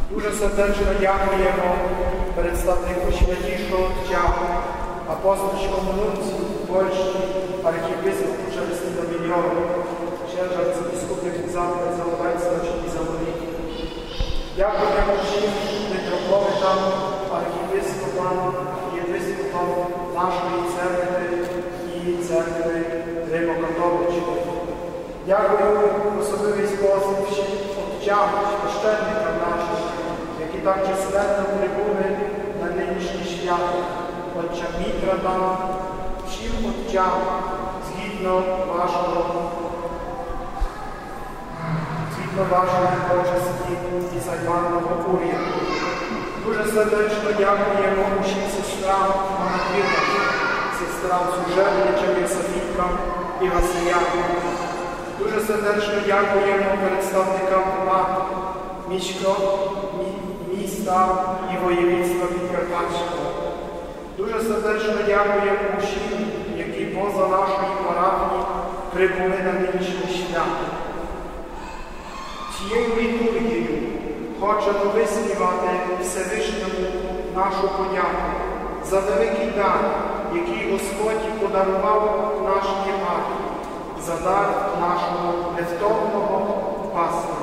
Дуже сердечно дякуємо представнику святішого Отця, апостольському нунцю Польщі, архієпископу через Доміньону, księża arcybiskupy Zabrać za obecność i za modlitwę. Дякуємо всім митрополитам, архієпископам і єпископам нашої церкви і церкви Римо-католицької. Дякуємо в особливий спосіб всім отцям, священникам нашим, які так численно прибули на нинішнє свято, отцям Мітратам, всім отцям згідно вашої почесті і займаного уряду. Дуже сердечно дякуємо усім сестрам, монахиням, сестрам служебничим, Софійкам і Василянам. Дуже сердечно дякуємо представникам громад міста і воєводства Підкарпатського. Дуже сердечно дякуємо усім, які поза нашої парафії прибули на нинішнє свято. Цією літургією хочемо висловити Всевишньому нашу подяку за великий дар, який Господь подарував нашій єпархії, за дар нашого невтомного пастиря.